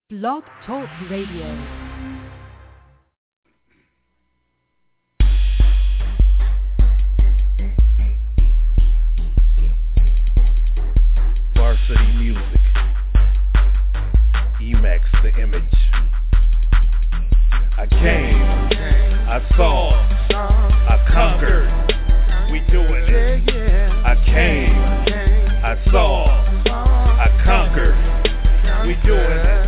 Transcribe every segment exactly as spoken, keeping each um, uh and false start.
Blog Talk Radio. Varsity Music, Emax the Image. I came, I saw, I conquered, we doing it. I came, I saw, I conquered, we doing it.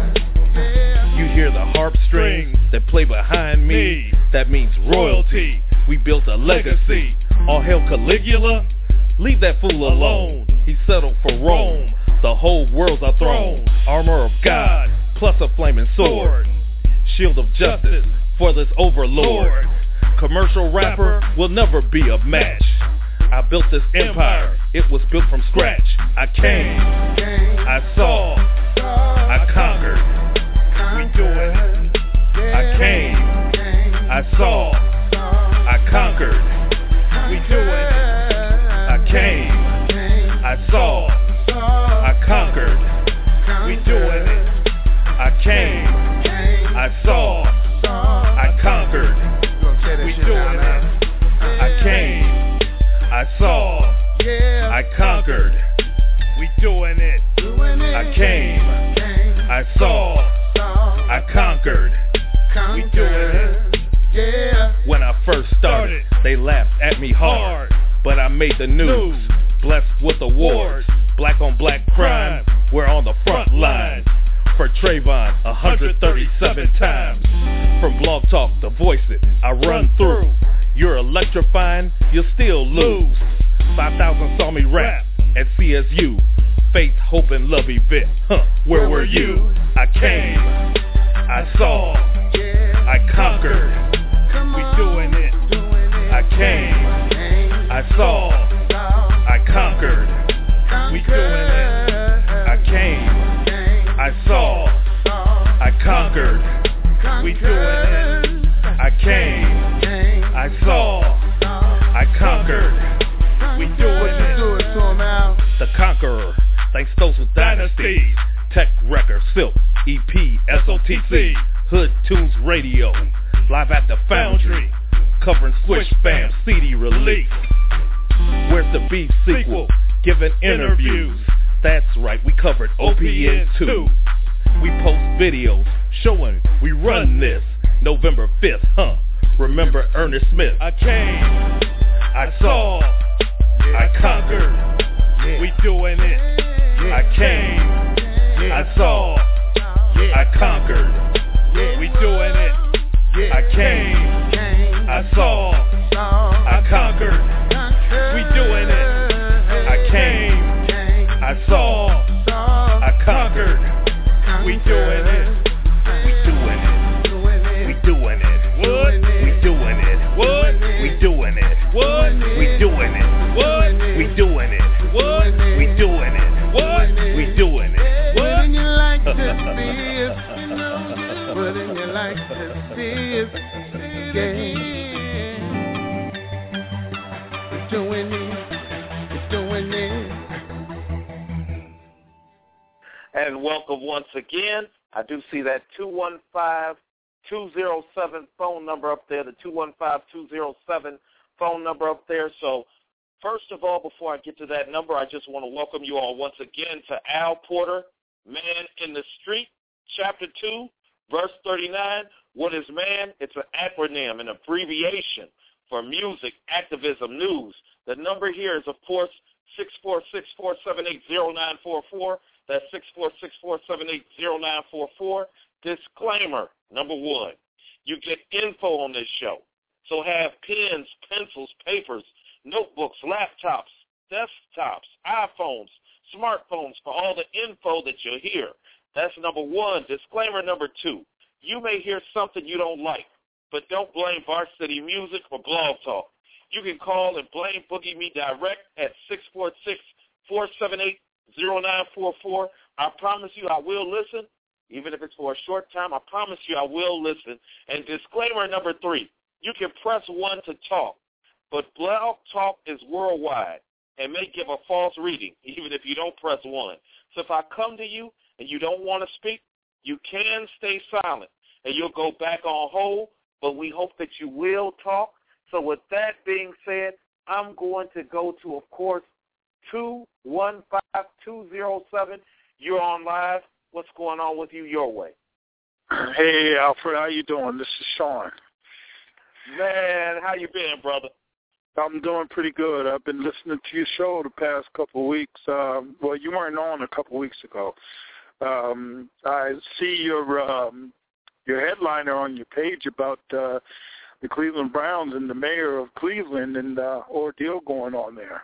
You hear the harp strings that play behind me, that means royalty. We built a legacy. All hail Caligula, leave that fool alone. He settled for Rome, the whole world's our throne. Armor of God, plus a flaming sword. Shield of justice for this overlord. Commercial rapper will never be a match. I built this empire, it was built from scratch. I came, I saw, I conquered, we doing it. I came, I saw, I conquered, we doing it. I came, I saw, I conquered, we doing it. I came, I saw, I conquered, we doing it. I came, I saw, I conquered, we doing it. I came, I saw, I conquered, we doing it. When I first started, they laughed at me hard, but I made the news, blessed with awards. Black on black crime, we're on the front line. For Trayvon, one hundred thirty-seven times. From Blog Talk to Voice It, I run through. You're electrifying, you'll still lose. five thousand saw me rap at C S U. Faith, Hope, and Love event. Huh, where were you? I came, I saw, I conquered. We doing it. I came, I saw, I conquered. We doing it. I came, I saw, I conquered, we doing it. I came, I saw, I conquered, we doing it. The Conqueror, thanks those with dynasties. Tech Record, Silk, E P, S O T C, Hood Tunes Radio, live at the Foundry, covering Squish Fam C D release. Where's the Beef sequel? Giving interviews. That's right, we covered O P N too. We post videos showing we run this. November fifth, huh? Remember Ernest Smith. I came, I saw, I conquered, we doing it. I came, I saw, I conquered, we doing it. I came, I saw, I conquered, we doing it. I came, I saw, I conquered, we doing it, we doing it, we doing it, what? We doing it, what? We doing it, what? We doing it, what? We doing it, what? We doing it, what? We doing it, what? Wouldn't you like to see us? You know, wouldn't you like to see us? Yeah, we're doing it, we're doing it. And welcome once again. I do see that two one five, two oh seven phone number up there, the two one five, two oh seven phone number up there. So first of all, before I get to that number, I just want to welcome you all once again to Al Porter, Man in the Street, Chapter two, Verse thirty-nine. What is man? It's an acronym, an abbreviation for music, activism, news. The number here is, of course, six four six, four seven eight, zero nine four four. That's six four six, four seven eight, zero nine four four. Disclaimer, number one, you get info on this show. So have pens, pencils, papers, notebooks, laptops, desktops, iPhones, smartphones for all the info that you'll hear. That's number one. Disclaimer number two, you may hear something you don't like, but don't blame Varsity Music or Blog Talk. You can call and blame Boogie Me direct at six four six, four seven eight, zero nine four four. I promise you I will listen, even if it's for a short time. I promise you I will listen. And disclaimer number three, you can press one to talk, but Blog Talk is worldwide and may give a false reading, even if you don't press one. So if I come to you and you don't want to speak, You can stay silent, and you'll go back on hold, but we hope that you will talk. So with that being said, I'm going to go to, of course, two one five two zero seven. You're on live. What's going on with you your way? Hey, Alfred, how you doing? This is Sean. Man, how you been, brother? I'm doing pretty good. I've been listening to your show the past couple of weeks. Um, well, you weren't on a couple of weeks ago. Um, I see your um, your headliner on your page about uh, the Cleveland Browns and the mayor of Cleveland and the ordeal going on there.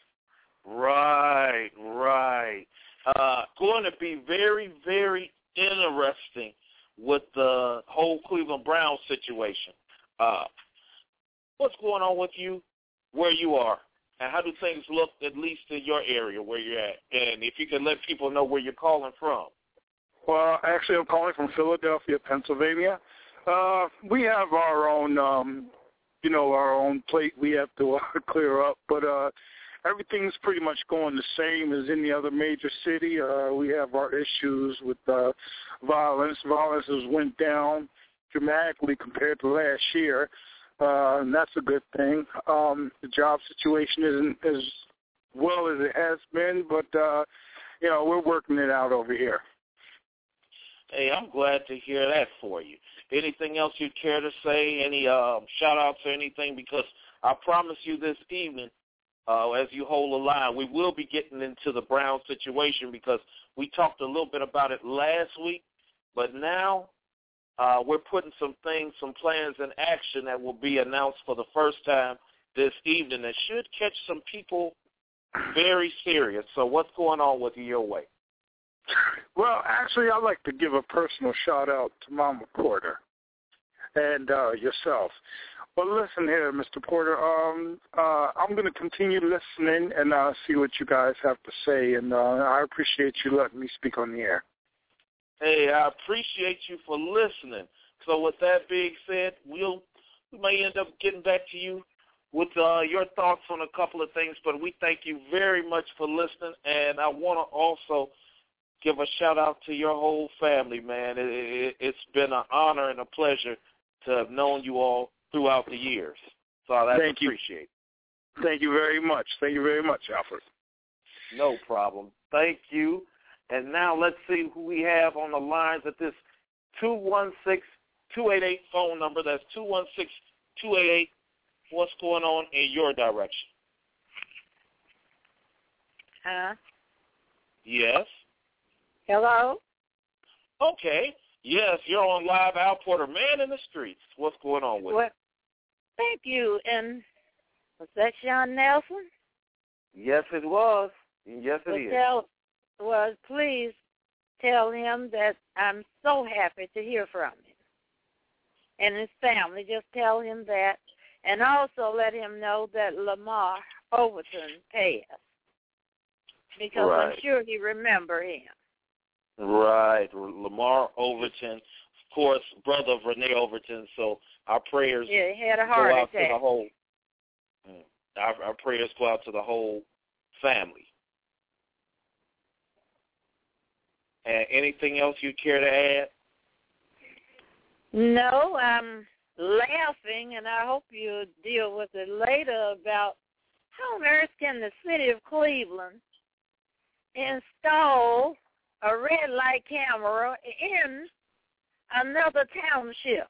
Right, right. Uh, going to be very, very interesting with the whole Cleveland Browns situation. Uh, what's going on with you, where you are, and how do things look, at least in your area where you're at? And if you can let people know where you're calling from. Well, actually, I'm calling from Philadelphia, Pennsylvania. Uh, we have our own, um, you know, our own plate we have to uh, clear up, but uh, everything's pretty much going the same as any other major city. Uh, we have our issues with uh, violence. Violence has went down dramatically compared to last year, uh, and that's a good thing. Um, the job situation isn't as well as it has been, but, uh, you know, we're working it out over here. Hey, I'm glad to hear that for you. Anything else you'd care to say, any uh, shout-outs or anything? Because I promise you this evening, Uh, as you hold the line, we will be getting into the Brown situation because we talked a little bit about it last week, but now uh, we're putting some things, some plans in action that will be announced for the first time this evening that should catch some people very serious. So what's going on with you your way? Well, actually, I'd like to give a personal shout-out to Mama Porter and uh, yourself. Well, listen here, Mister Porter. Um, uh, I'm going to continue listening and uh, see what you guys have to say, and uh, I appreciate you letting me speak on the air. Hey, I appreciate you for listening. So with that being said, we'll we may end up getting back to you with uh, your thoughts on a couple of things, but we thank you very much for listening, and I want to also give a shout-out to your whole family, man. It, it, it's been an honor and a pleasure to have known you all throughout the years. So that's Thank you. appreciated. Thank you very much. Thank you very much, Alfred. No problem. Thank you. And now let's see who we have on the lines at this two one six, two eight eight phone number. That's two one six, two eight eight. What's going on in your direction? Huh? Yes. Hello? Okay. Yes, you're on live. Al Porter, man in the streets. What's going on with well, it? Thank you. And was that Sean Nelson? Yes, it was. Yes, it well, is. Tell, well, please tell him that I'm so happy to hear from him and his family. Just tell him that. And also let him know that Lamar Overton passed because right. I'm sure he remember him. Right, Lamar Overton, of course, brother of Renee Overton. So our prayers yeah, he had a heart go out attack. to the whole. Our, our prayers go out to the whole family. And anything else you care to add? No, I'm laughing, and I hope you'll deal with it later about how on earth can the city of Cleveland install a red light camera in another township.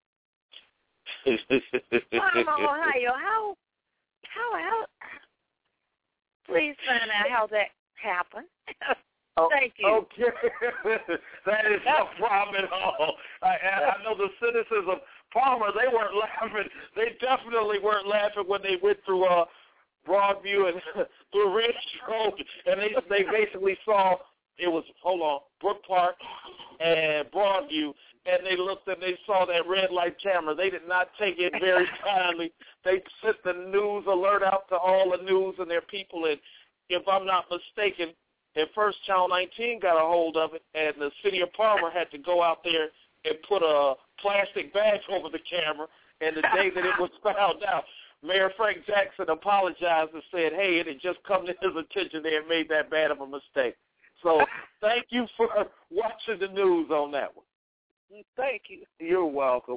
Baltimore, Ohio. How, how, how, please find out how that happened. Oh, Thank you. Okay. That is no problem at all. I, I know the citizens of Palmer, they weren't laughing. They definitely weren't laughing when they went through uh, Broadview and through Ridge Road, and they they basically saw it was, hold on, Brook Park and Broadview, and they looked and they saw that red light camera. They did not take it very kindly. They sent the news alert out to all the news and their people, and if I'm not mistaken, at first Channel nineteen got a hold of it, and the city of Palmer had to go out there and put a plastic bag over the camera, and the day that it was found out, Mayor Frank Jackson apologized and said, hey, it had just come to his attention they had made that bad of a mistake. So Thank you for watching the news on that one. Thank you. You're welcome.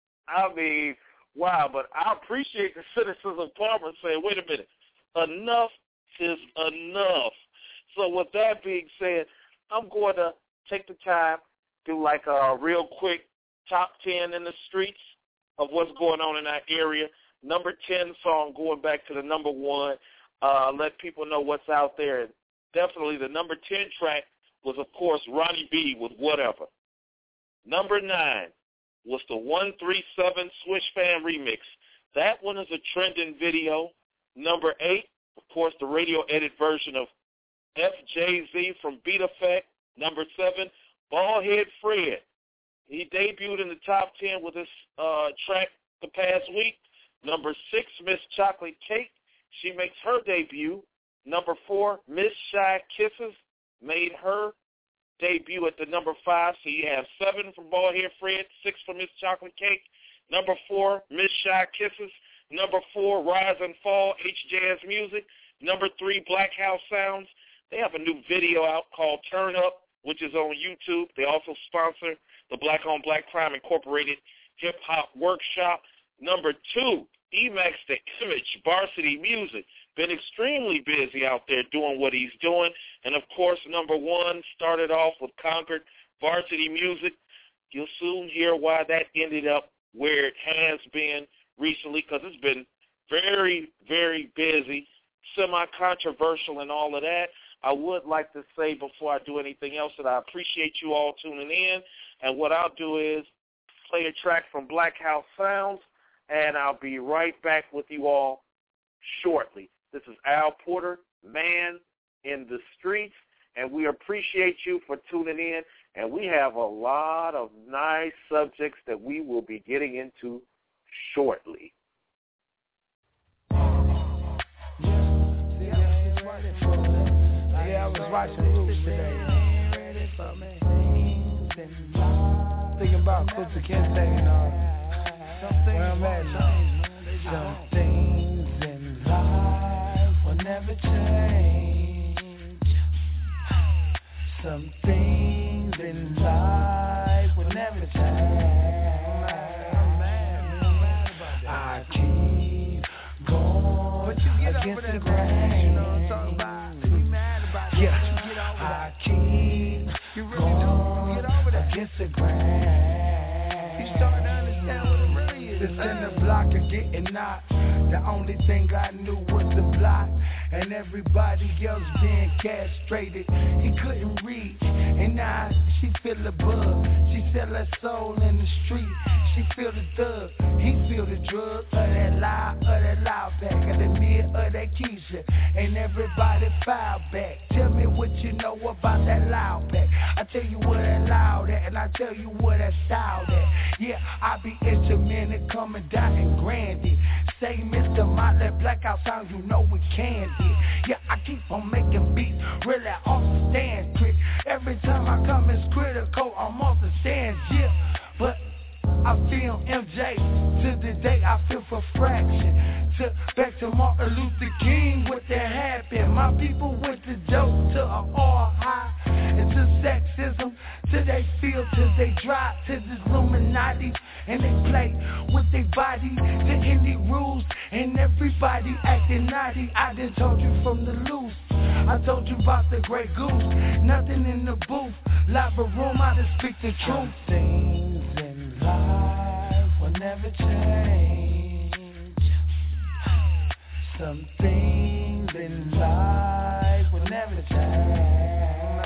I mean, wow, but I appreciate the citizens of Parma saying, wait a minute, enough is enough. So with that being said, I'm going to take the time, do like a real quick top ten in the streets of what's going on in our area. Number ten song going back to the number one. Uh, let people know what's out there. And definitely the number ten track was, of course, Ronnie B with Whatever. Number nine was the one three seven Swish Fan remix. That one is a trending video. Number eight, of course, the radio edit version of F J Z from Beat Effect. Number seven, Baldhead Fred. He debuted in the top ten with this uh, track the past week. Number six, Miss Chocolate Cake. She makes her debut. Number four, Miss Shy Kisses made her debut at the number five. So you have seven from Baldhead Fred, six from Miss Chocolate Cake. Number four, Miss Shy Kisses. Number four, Rise and Fall, H Jazz Music. Number three, Black House Sounds. They have a new video out called Turn Up, which is on YouTube. They also sponsor the Black on Black Crime Incorporated Hip Hop Workshop. Number two, E-Max The Image, Varsity Music. Been extremely busy out there doing what he's doing. And, of course, number one started off with Concord Varsity Music. You'll soon hear why that ended up where it has been recently, because it's been very, very busy, semi-controversial and all of that. I would like to say before I do anything else that I appreciate you all tuning in. And what I'll do is play a track from Black House Sounds, and I'll be right back with you all shortly. This is Al Porter, Man in the Streets, and we appreciate you for tuning in. And we have a lot of nice subjects that we will be getting into shortly. Yeah, I was watching Roots today. Thinking about Kunta Kinte and uh, where I'm at now. Some things in life will never change. Some things in life will never change. I keep going against the grain. You know what I'm talking about? Yeah, I keep going against the grain. You starting to understand what it really is. This in the block of getting knocked. The only thing I knew was the block, and everybody else being castrated. He couldn't reach, and now she feel the bug. She sell her soul in the street. She feel the thug. He feel the drug, or that lie, or that loud back, or the mid, or that Keisha. And everybody file back. Tell me what you know about that loud back. I tell you what that loud at, and I tell you what that style at. Yeah, I be instrumental coming down in Grandy. Say Mister Motley, Blackout Sound, you know we can do. Yeah, I keep on making beats, really off the stand quick. Every time I come, it's critical, I'm off the stands, yeah. But I feel M J, to the day I feel for fraction. To, back to Martin Luther King, what that happened. My people went to dope, to a all high, and to sexism, till they feel, till they drop, to the Illuminati, and they play with their body, to any rules, and everybody acting naughty. I done told you from the loose, I told you about the Grey Goose, nothing in the booth, lava room, I just speak the truth. Some things in life will never change. Some things in life will never change.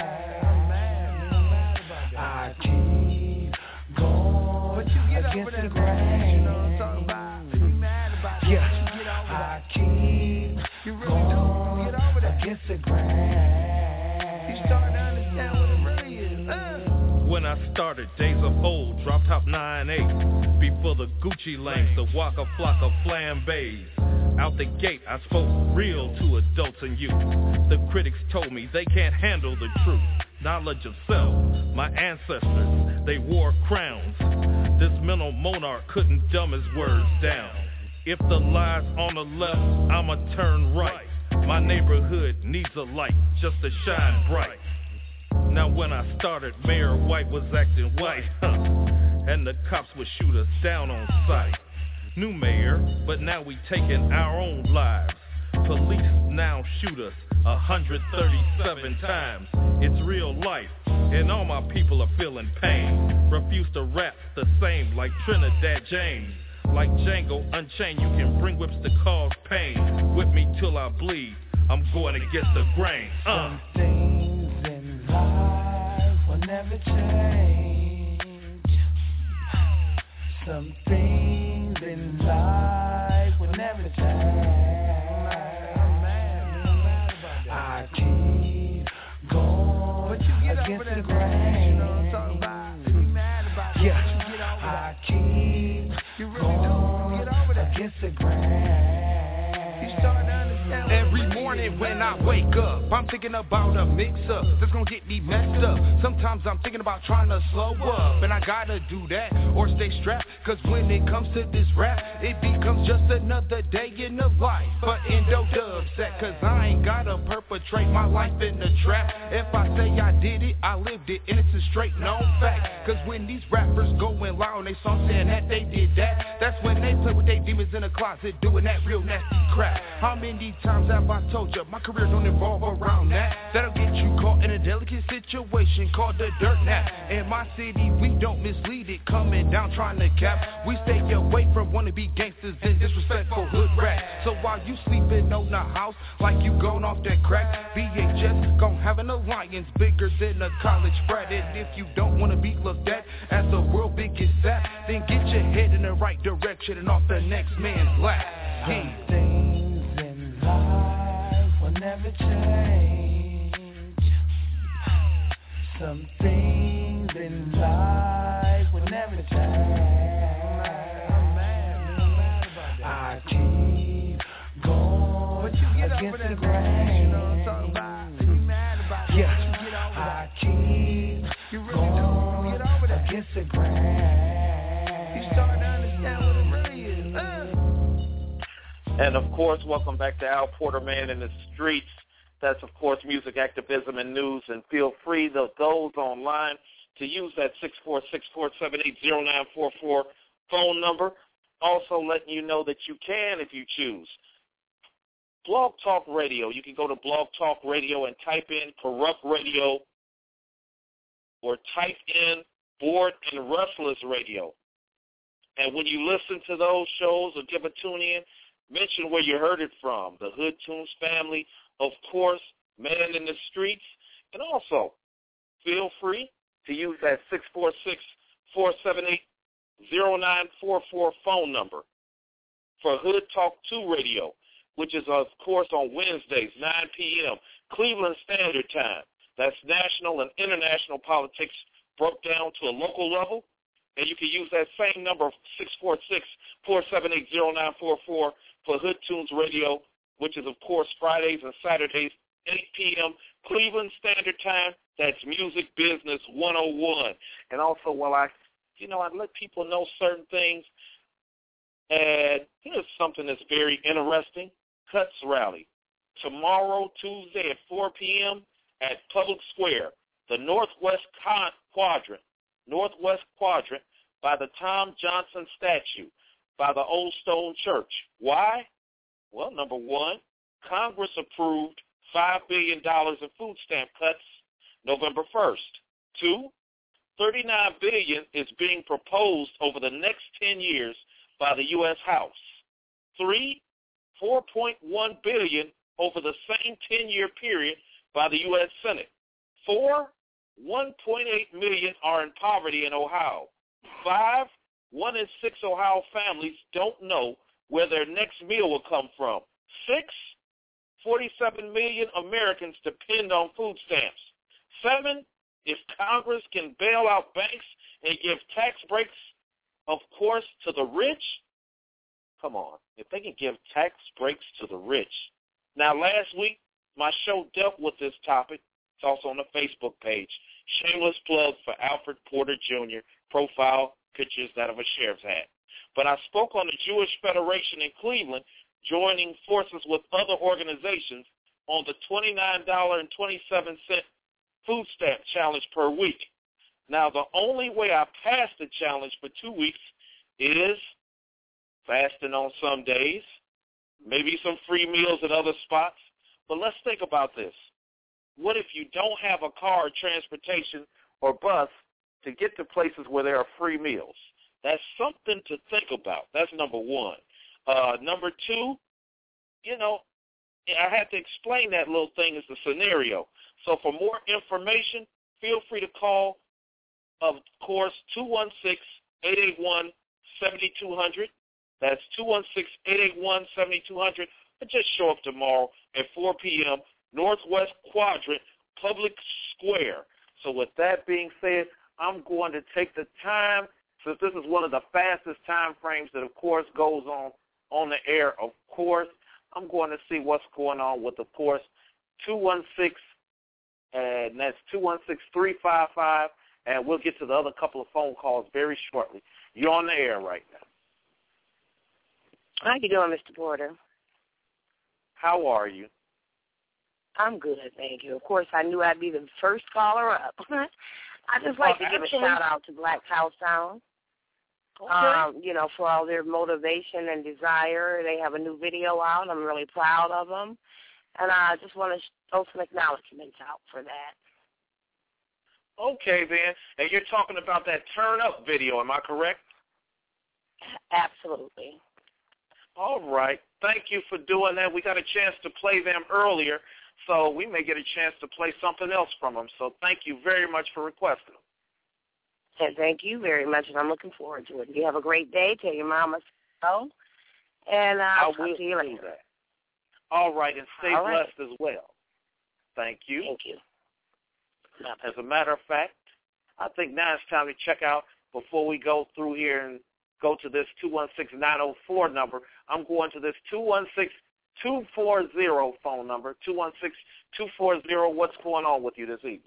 I keep going against the grain. You know what I'm talking about? Be mad about it. Yeah, I keep going against the grain. You starting to understand what it really is. Uh. When I started, days of old, drop top nine eight. Before the Gucci lanes, the Waka Flocka flambés. Out the gate, I spoke real to adults and youth. The critics told me they can't handle the truth. Knowledge of self, my ancestors, they wore crowns. This mental monarch couldn't dumb his words down. If the lie's on the left, I'ma turn right. My neighborhood needs a light just to shine bright. Now when I started, Mayor White was acting white, huh? And the cops would shoot us down on sight. New mayor, but now we taking our own lives. Police now shoot us one hundred thirty-seven times. It's real life, and all my people are feeling pain. Refuse to rap the same like Trinidad James. Like Django Unchained, you can bring whips to cause pain. Whip me till I bleed, I'm going against the grain. Uh. Some things in life will never change. Some things in life will never change. I keep going against the grain. Yeah, I keep going against the grain. Every morning when I wake up, I'm thinking about a mix-up that's gonna get me messed up. Sometimes I'm thinking about trying to slow up, and I gotta do that or stay strapped. Cause when it comes to this rap, it becomes just another day in the life. But Endo Dubset, cause I ain't gotta perpetrate my life in the trap. If I say I did it, I lived it, and it's a straight known fact. Cause when these rappers going loud on they song saying that they did that, that's when they play with their demons in the closet doing that real nasty crap. How many times have I told you my career don't involve around that? That'll get you caught in a delicate situation called the dirt nap. In my city, we don't mislead it, coming down trying to cap. We stay away from wannabe gangsters and disrespectful hood rap. So while you sleeping on the house like you going off that crack, B H S gon' have an alliance bigger than a college frat. And if you don't wanna be looked at as the world biggest sap, then get your head in the right direction and off the next man's lap. Yeah. Things in life will never change. Some things in life will never change. I keep going against the grain. Yeah, I keep going against the grain. You start to understand what it really is. Uh. And, of course, welcome back to Al Porter, Man in the Streets. That's, of course, music, activism, and news. And feel free, to those online, to use that six four six, four seven eight, zero nine four four phone number. Also letting you know that you can, if you choose, Blog Talk Radio. You can go to Blog Talk Radio and type in Corrupt Radio or type in Bored and Restless Radio. And when you listen to those shows or give a tune in, mention where you heard it from, the Hood Tunes family, of course, Man in the Streets, and also feel free to use that six four six, four seven eight, zero nine four four phone number for Hood Talk two Radio, which is, of course, on Wednesdays, nine p.m., Cleveland Standard Time. That's national and international politics broke down to a local level. And you can use that same number, six four six, four seven eight, zero nine four four, for Hood Tunes Radio, which is, of course, Fridays and Saturdays, eight p.m., Cleveland Standard Time. That's Music Business one oh one. And also, while I, you know, I let people know certain things, and here's something that's very interesting, Cuts Rally. Tomorrow, Tuesday at four p.m. at Public Square, the Northwest Quadrant, Northwest Quadrant by the Tom Johnson statue, by the Old Stone Church. Why? Well, number one, Congress approved five billion dollars in food stamp cuts November first. Two, thirty-nine billion dollars is being proposed over the next ten years by the U S House. Three, four point one billion dollars over the same ten-year period by the U S Senate. Four, one point eight million are in poverty in Ohio. Five, one in six Ohio families don't know where their next meal will come from. Six, forty-seven million Americans depend on food stamps. Seven, if Congress can bail out banks and give tax breaks, of course, to the rich, come on, if they can give tax breaks to the rich. Now, last week, my show dealt with this topic. It's also on the Facebook page. Shameless plug for Alfred Porter Junior Profile pictures that of a sheriff's hat. But I spoke on the Jewish Federation in Cleveland, joining forces with other organizations on the twenty-nine dollars and twenty-seven cents food stamp challenge per week. Now, the only way I pass the challenge for two weeks is fasting on some days, maybe some free meals at other spots. But let's think about this. What if you don't have a car or transportation or bus to get to places where there are free meals? That's something to think about. That's number one. Uh, number two, you know, I had to explain that little thing as a scenario. So for more information, feel free to call, of course, two one six, eight eight one, seven two zero zero. That's two one six, eight eight one, seven two zero zero. But just show up tomorrow at four p.m., Northwest Quadrant, Public Square. So with that being said, I'm going to take the time, since this is one of the fastest time frames that, of course, goes on on the air, of course, I'm going to see what's going on with, of course, two one six, and that's two one six, three five five, and we'll get to the other couple of phone calls very shortly. You're on the air right now. How you doing, Mister Porter? How are you? I'm good, thank you. Of course, I knew I'd be the first caller up. I just like oh, to give absolutely. a shout-out to Black House Sound. Okay. Um, you know, for all their motivation and desire. They have a new video out. I'm really proud of them. And I just want to throw some acknowledgments out for that. Okay, then. And you're talking about that Turn Up video, am I correct? Absolutely. All right. Thank you for doing that. We got a chance to play them earlier, so we may get a chance to play something else from them. So thank you very much for requesting them. And thank you very much, and I'm looking forward to it. You have a great day. Tell your mama so. And uh, I'll I will talk to you later. do that. All right, and stay All right. blessed as well. Thank you. Thank you. As a matter of fact, I think now it's time to check out before we go through here and go to this two one six, nine oh four number. I'm going to this two one six, two four zero phone number, two one six, two four zero. What's going on with you this evening?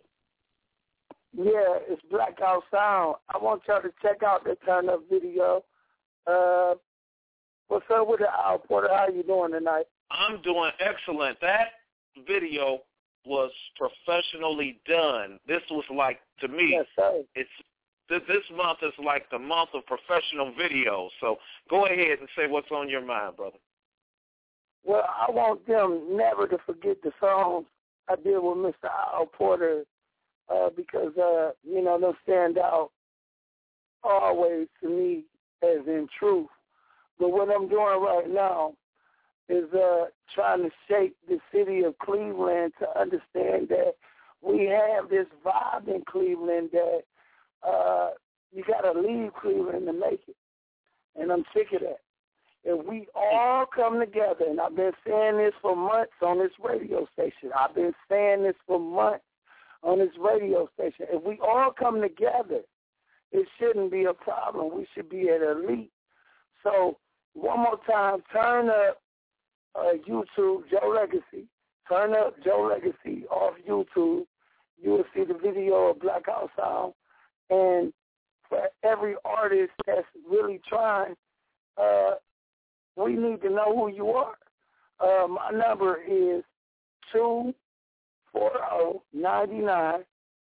Yeah, it's Black House Sound. I want y'all to check out the Turn Up video. Uh, what's up with it, Al Porter? How you doing tonight? I'm doing excellent. That video was professionally done. This was like, to me, yes, sir. it's this, this month is like the month of professional videos. So go ahead and say what's on your mind, brother. Well, I want them never to forget the songs I did with Mister Al Porter uh, because, uh, you know, they'll stand out always to me as in truth. But what I'm doing right now is uh, trying to shape the city of Cleveland to understand that we have this vibe in Cleveland that uh, you got to leave Cleveland to make it. And I'm sick of that. If we all come together, and I've been saying this for months on this radio station. I've been saying this for months on this radio station. If we all come together, it shouldn't be a problem. We should be at elite. So one more time, turn up uh, YouTube, Joe Legacy. Turn up Joe Legacy off YouTube. You will see the video of Black House Sound. And for every artist that's really trying, uh, we need to know who you are. Uh, my number is two four zero, nine nine,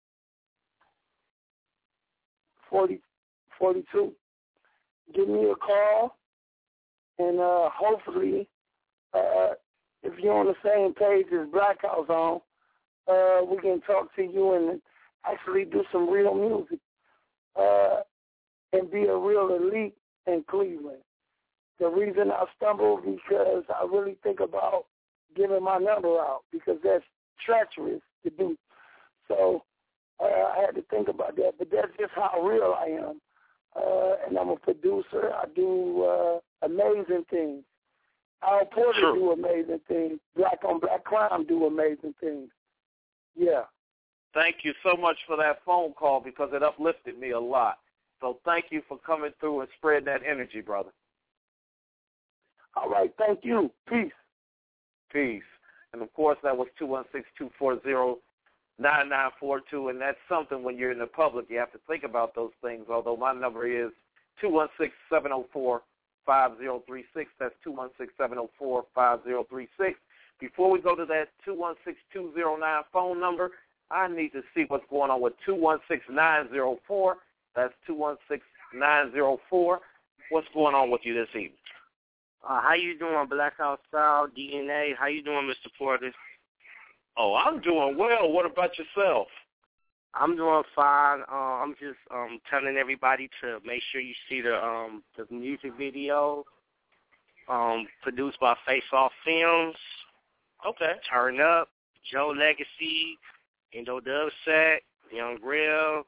four zero four two. Give me a call, and uh, hopefully, uh, if you're on the same page as Black House on, uh, we can talk to you and actually do some real music uh, and be a real elite in Cleveland. The reason I stumbled because I really think about giving my number out because that's treacherous to do. So uh, I had to think about that, but that's just how real I am. Uh, and I'm a producer. I do uh, amazing things. Al Porter Sure. do amazing things. Black on Black Crime do amazing things. Yeah. Thank you so much for that phone call because it uplifted me a lot. So thank you for coming through and spreading that energy, brother. All right, thank you. Peace. Peace. And, of course, that was two one six, two four zero, nine nine four two, and that's something when you're in the public. You have to think about those things, although my number is two one six, seven zero four, five zero three six. That's two one six, seven zero four, five zero three six. Before we go to that two one six, two zero nine phone number, I need to see what's going on with two one six nine zero four. That's two one six nine zero four. What's going on with you this evening? Uh, how you doing, Black House Style, D N A? How you doing, Mister Porter? Oh, I'm doing well. What about yourself? I'm doing fine. Uh, I'm just um, telling everybody to make sure you see the um, the music video um, produced by Face Off Films. Okay. Turn Up, Joe Legacy, Indo Dub Set, Young Grill,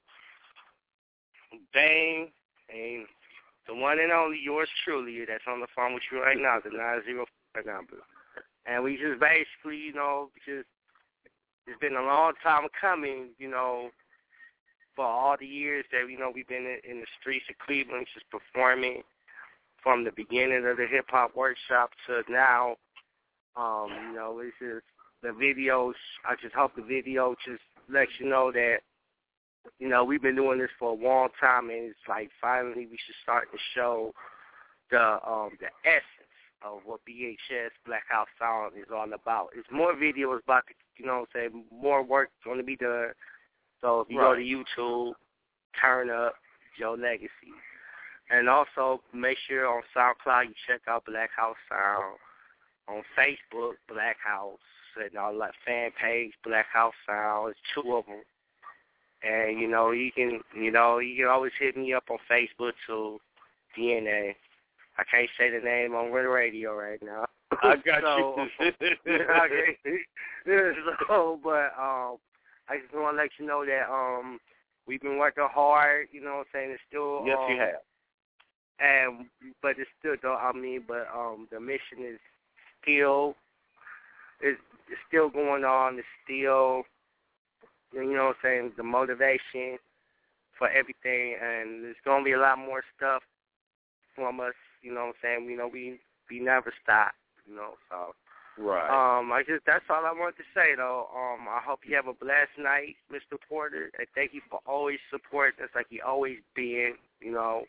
Bang, and the one and only yours truly that's on the phone with you right now, the nine zero four number. And we just basically, you know, because it's been a long time coming, you know, for all the years that, you know, we've been in, in the streets of Cleveland just performing from the beginning of the hip-hop workshop to now. Um, you know, it's just the videos, I just hope the video just lets you know that, you know, we've been doing this for a long time, and it's like finally we should start to show the um, the essence of what B H S Black House Sound is all about. It's more videos about, the, you know what I'm saying, more work going to be done. So if you right. go to YouTube, Turn Up, Joe Legacy. And also make sure on SoundCloud you check out Black House Sound. On Facebook, Black House. And our fan page, Black House Sound. It's two of them. And, you know, you can, you know, you can always hit me up on Facebook too, D N A. I can't say the name on the radio right now. I got so, you. okay. so, but um, I just want to let you know that um, we've been working hard. You know what I'm saying? It's still yes, um, you have. And but it's still though. I mean, but um, the mission is still is it's still going on. It's still, you know what I'm saying, the motivation for everything, and there's gonna be a lot more stuff from us. You know what I'm saying? You know, we we never stop. You know, so right. Um, I just that's all I wanted to say though. Um, I hope you have a blessed night, Mister Porter, and thank you for always supporting us like you always been. You know,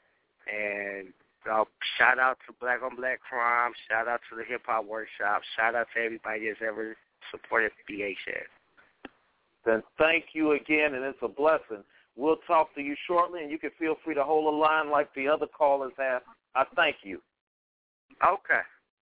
and uh, shout out to Black on Black Crime. Shout out to the Hip Hop Workshop. Shout out to everybody that's ever supported B H S. Then thank you again, and it's a blessing. We'll talk to you shortly, and you can feel free to hold a line like the other callers have. I thank you. Okay.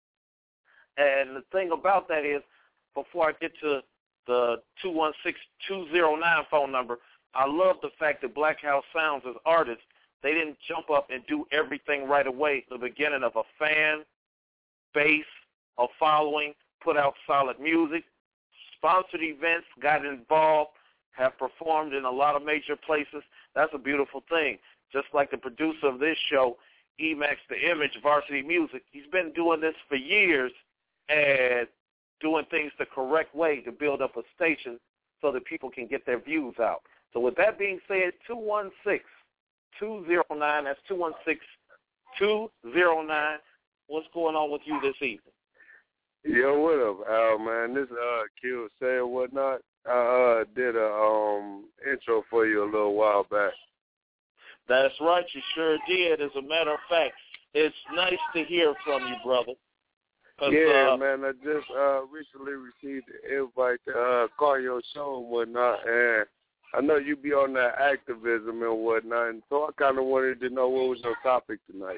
And the thing about that is, before I get to the two one six two zero nine phone number, I love the fact that Black House Sounds as artists, they didn't jump up and do everything right away. The beginning of a fan base, a following, put out solid music, sponsored events, got involved, have performed in a lot of major places. That's a beautiful thing. Just like the producer of this show, Emax the Image, Varsity Music, he's been doing this for years and doing things the correct way to build up a station so that people can get their views out. So with that being said, two one six two zero nine, that's two one six two zero nine. What's going on with you this evening? Yo, what up, Al, man? This uh, Q Say or whatnot. I uh, did a um intro for you a little while back. That's right, you sure did. As a matter of fact, it's nice to hear from you, brother. Yeah, uh, man, I just uh, recently received an invite to uh, call your show and whatnot, and I know you be on that activism and whatnot, and so I kind of wanted to know what was your topic tonight.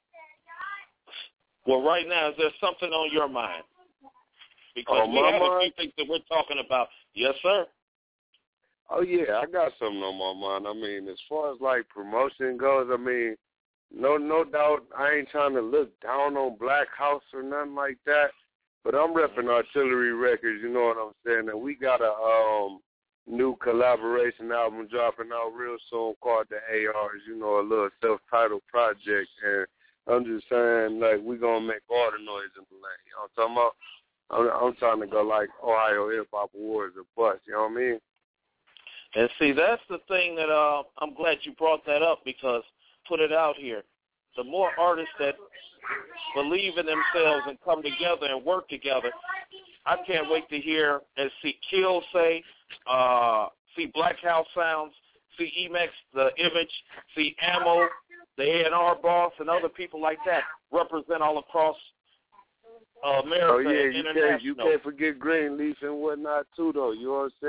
Well, right now, is there something on your mind? Because on we my have mind? a few things that we're talking about. Yes, sir. Oh, yeah, I got something on my mind. I mean, as far as, like, promotion goes, I mean, no no doubt I ain't trying to look down on Black House or nothing like that, but I'm repping Artillery Records, you know what I'm saying, and we got a um, new collaboration album dropping out real soon called The A Rs, you know, a little self-titled project, and I'm just saying, like, we going to make all the noise in the lane, you know what I'm talking about? I'm, I'm trying to go like Ohio Hip Hop Awards or bust, you know what I mean? And see, that's the thing that uh, I'm glad you brought that up because put it out here. The more artists that believe in themselves and come together and work together, I can't wait to hear and see Kill say, uh, see Black House Sounds, see Emax the Image, see Ammo, the A and R Boss, and other people like that represent all across uh, America. Oh, yeah, and you can't, you can't forget Greenleaf and whatnot, too, though. You know what I'm saying?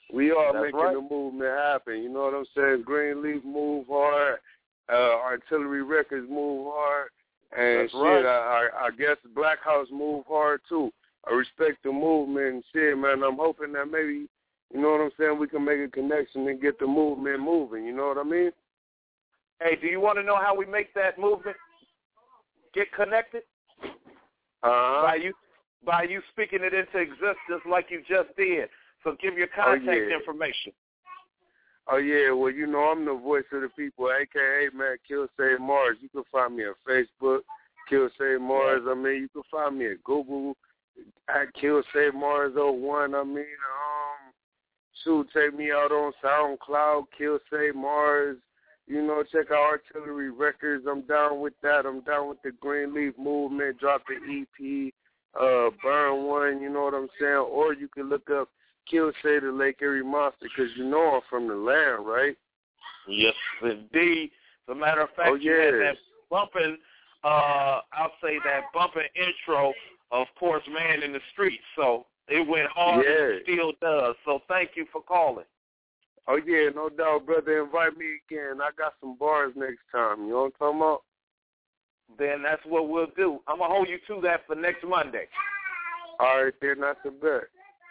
We are That's making right. the movement happen. You know what I'm saying? Greenleaf move hard. Uh, Artillery Records move hard. And That's shit, right. I, I, I guess Black House move hard, too. I respect the movement and shit, man. I'm hoping that maybe, you know what I'm saying, we can make a connection and get the movement moving. You know what I mean? Hey, do you want to know how we make that movement get connected? Uh-huh. By you, by you speaking it into existence like you just did. So give your contact oh, yeah. information. Oh, yeah. Well, you know, I'm the voice of the people, a k a, man, Kill Save Mars. You can find me on Facebook, Kill Save Mars. I mean, you can find me at Google, at Kill Save Mars oh one. I mean, um, shoot, take me out on SoundCloud, Kill Save Mars. You know, check out Artillery Records. I'm down with that. I'm down with the Greenleaf movement. Drop the E P, uh, Burn One, you know what I'm saying? Or you can look up Kill Say the Lake Erie Monster, because you know I'm from the land, right? Yes, indeed. As a matter of fact, oh, you yeah. had that bumping, uh, I'll say that bumping intro, of course, Man in the Streets. So it went hard yeah. and it still does. So thank you for calling. Oh, yeah, no doubt, brother. Invite me again. I got some bars next time. You know what I'm talking about? Then that's what we'll do. I'm going to hold you to that for next Monday. All right, then. That's a bet.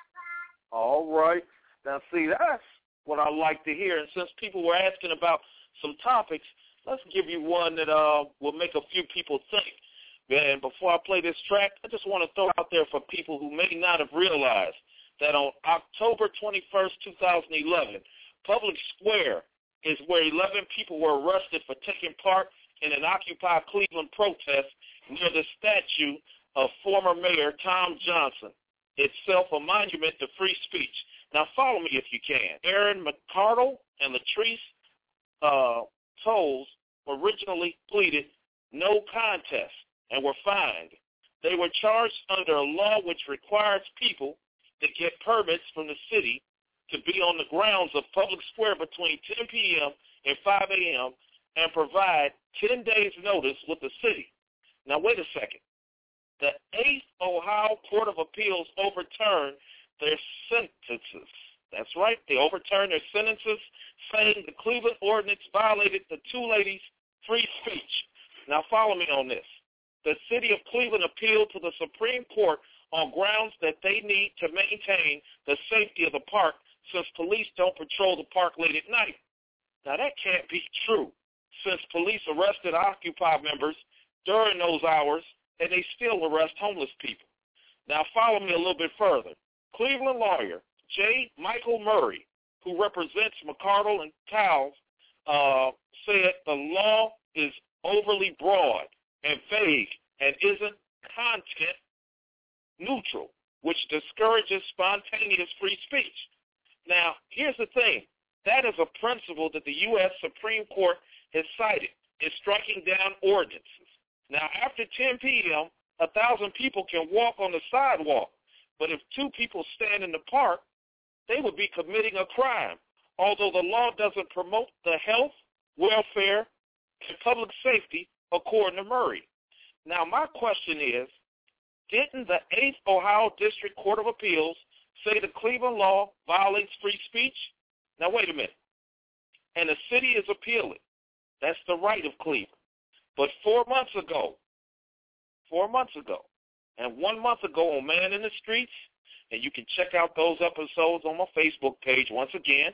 All right. Now, see, that's what I like to hear. And since people were asking about some topics, let's give you one that uh, will make a few people think. And before I play this track, I just want to throw out there for people who may not have realized that on October twenty-first, two thousand eleven, Public Square is where eleven people were arrested for taking part in an Occupy Cleveland protest near the statue of former Mayor Tom Johnson, itself a monument to free speech. Now, follow me if you can. Aaron McCardle and Latrice uh, Tolles originally pleaded no contest and were fined. They were charged under a law which requires people to get permits from the city to be on the grounds of Public Square between ten p.m. and five a.m. and provide ten days' notice with the city. Now, wait a second. The eighth Ohio Court of Appeals overturned their sentences. That's right. They overturned their sentences, saying the Cleveland ordinance violated the two ladies' free speech. Now, follow me on this. The city of Cleveland appealed to the Supreme Court on grounds that they need to maintain the safety of the park since police don't patrol the park late at night. Now, that can't be true since police arrested Occupy members during those hours and they still arrest homeless people. Now, follow me a little bit further. Cleveland lawyer J. Michael Murray, who represents McCardle and Towles, uh, said the law is overly broad and vague and isn't content neutral, which discourages spontaneous free speech. Now, here's the thing. That is a principle that the U S Supreme Court has cited in striking down ordinances. Now, after ten p.m., a thousand people can walk on the sidewalk, but if two people stand in the park, they would be committing a crime, although the law doesn't promote the health, welfare, and public safety, according to Murray. Now, my question is, didn't the eighth Ohio District Court of Appeals say the Cleveland law violates free speech? Now, wait a minute. And the city is appealing. That's the right of Cleveland. But four months ago, four months ago, and one month ago on Man in the Streets, and you can check out those episodes on my Facebook page once again,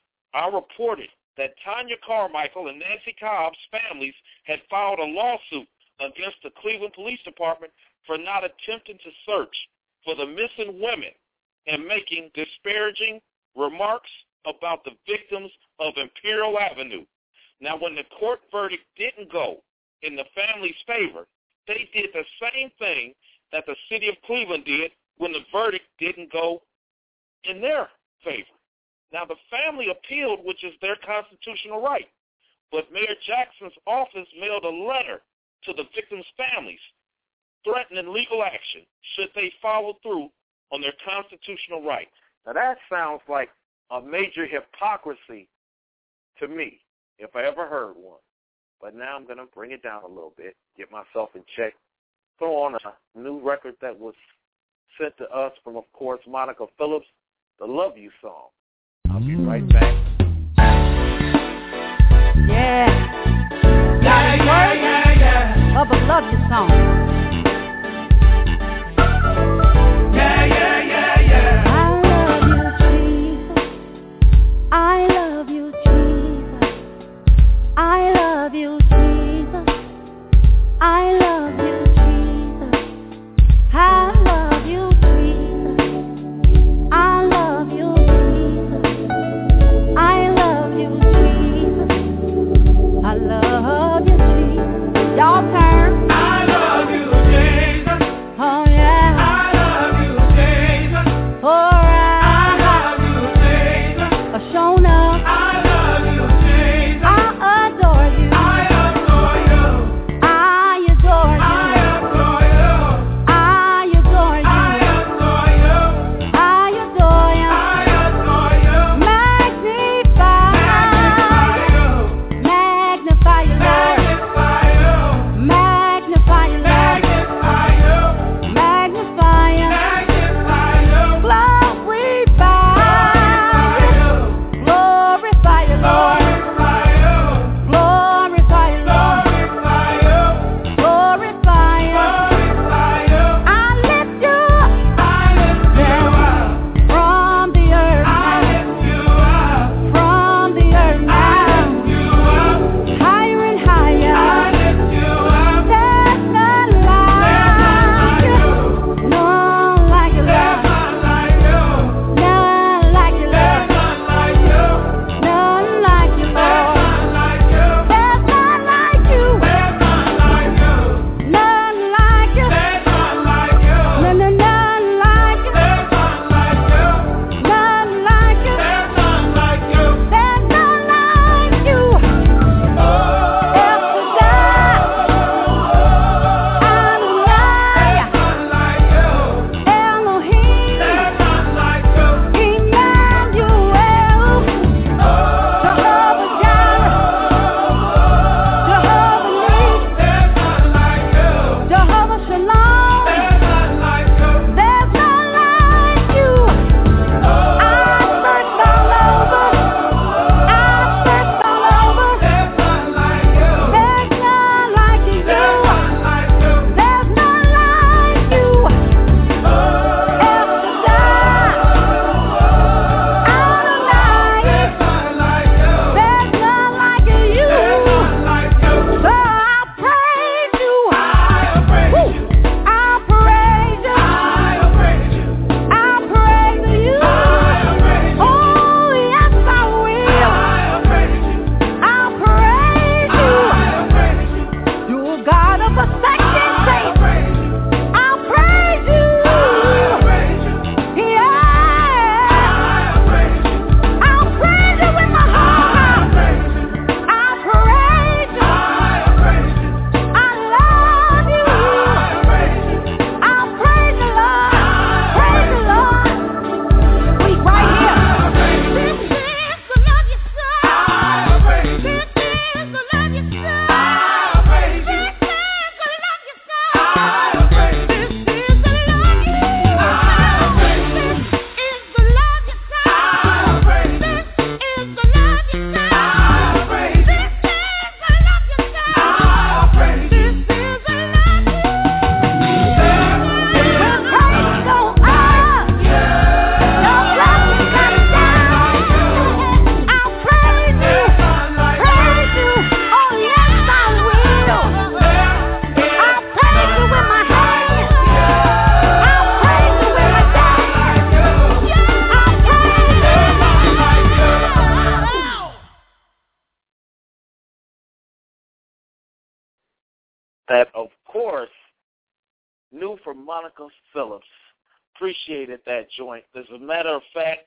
I reported that Tanya Carmichael and Nancy Cobb's families had filed a lawsuit against the Cleveland Police Department for not attempting to search for the missing women and making disparaging remarks about the victims of Imperial Avenue. Now, when the court verdict didn't go in the family's favor, they did the same thing that the city of Cleveland did when the verdict didn't go in their favor. Now, the family appealed, which is their constitutional right, but Mayor Jackson's office mailed a letter to the victims' families threatening legal action should they follow through on their constitutional right. Now, that sounds like a major hypocrisy to me, if I ever heard one. But now I'm going to bring it down a little bit, get myself in check, throw on a new record that was sent to us from, of course, Monica Phillips, the Love You song. I'll be right back. Yeah. Yeah, yeah, yeah, yeah. Bubba love your song. Yeah, yeah, yeah, yeah. I love you, Jesus. I love you, Jesus. I love you, Jesus. I love you, Jesus. I love you, Jesus. I love you, Jesus. I love you, Jesus. Y'all turn. I love you, Jesus. Oh yeah. I love you, Jesus. Alright. I love you, Jesus. A shown up. I love you, Jesus. I adore you. I adore you. I adore you. I adore you. I adore you. I adore you. I adore you. I adore you. Magnify. Magnify you. Magnify you, Lord. Magnify you. Magnify you, Lord. Magnify you. Magnify you. Magnify you. Glorify you. Glorify you, Lord. Glorify you. Glorify you, Lord. Glorify you. Glorify you. Glorify you. I lift you up I lift you up. from the earth I now. lift you up. From the earth I now. lift you up. Higher and I higher. lift you up. There's none like you. None like you, There's Lord. none like you. None like you, There's Lord. none like you. None like you, There's Lord. none like you. There's none like you. There's none like you. None like you. There's none like you. No, no, none like you. There's none like you. None like you. There's none like you. There's none like you. El Shaddai, Adonai, Elohim, Emmanuel, Jehovah Jireh, Jehovah Nissi, Jehovah Shalom. There's none like you. I searched all over. I searched all over. There's none like you. There's none like you. El That, of course, new from Monica Phillips. Appreciated that joint. As a matter of fact,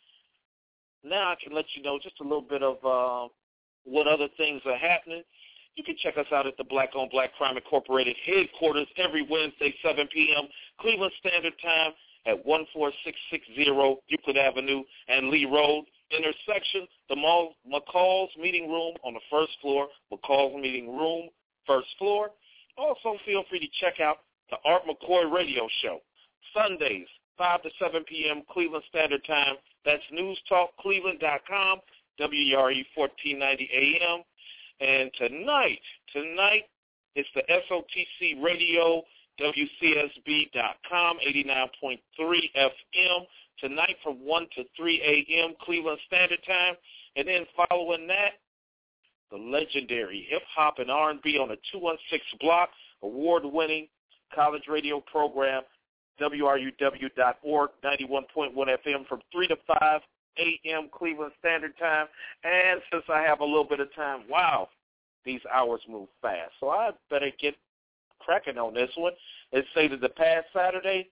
now I can let you know just a little bit of uh, what other things are happening. You can check us out at the Black on Black Crime Incorporated headquarters every Wednesday, seven p.m. Cleveland Standard Time at one four six six zero Euclid Avenue and Lee Road. Intersection, the Mall, McCall's Meeting Room on the first floor, McCall's Meeting Room, first floor. Also, feel free to check out the Art McCoy Radio Show, Sundays, five to seven p.m. Cleveland Standard Time, That's news talk cleveland dot com, W E R E fourteen ninety A M. And tonight, tonight, it's the S O T C Radio, W C S B dot com, eighty-nine point three F M. Tonight from one to three A M Cleveland Standard Time. And then following that, the legendary hip-hop and R and B on the two one six block, award-winning college radio program, W R U W dot org, ninety-one point one F M from three to five A M Cleveland Standard Time. And since I have a little bit of time, wow, these hours move fast. So I better get cracking on this one and say that the past Saturday,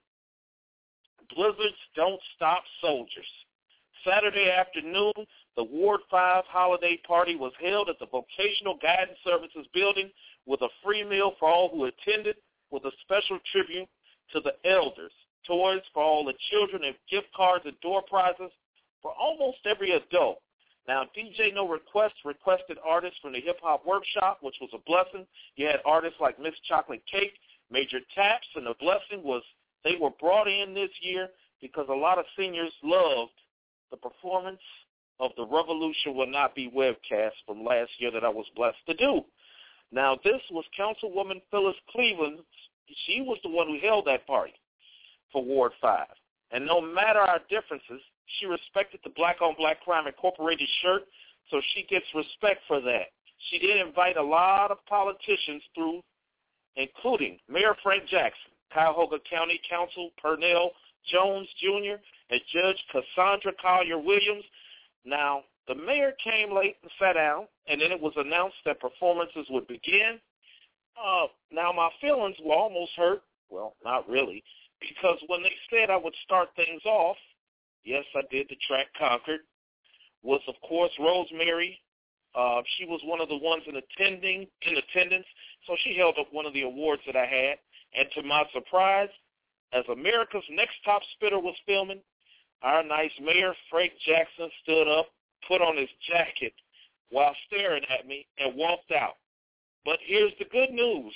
blizzards don't stop soldiers. Saturday afternoon, the Ward five holiday party was held at the Vocational Guidance Services building with a free meal for all who attended, with a special tribute to the elders, toys for all the children, and gift cards and door prizes for almost every adult. Now, D J No Request requested artists from the hip-hop workshop, which was a blessing. You had artists like Miss Chocolate Cake, Major Taps, and the blessing was they were brought in this year because a lot of seniors loved the performance of The Revolution Will Not Be webcast from last year that I was blessed to do. Now, this was Councilwoman Phyllis Cleveland. She was the one who held that party for Ward five. And no matter our differences, she respected the Black on Black Crime Incorporated shirt, so she gets respect for that. She did invite a lot of politicians through, including Mayor Frank Jackson, Cuyahoga County Council Pernell Jones Junior, and Judge Cassandra Collier-Williams. Now, the mayor came late and sat down, and then it was announced that performances would begin. Uh, now, my feelings were almost hurt. Well, not really, because when they said I would start things off, yes, I did. The track Concord was, of course, Rosemary. Uh, she was one of the ones in attending in attendance, so she held up one of the awards that I had. And to my surprise, as America's Next Top Spitter was filming, our nice mayor, Frank Jackson, stood up, put on his jacket while staring at me, and walked out. But here's the good news.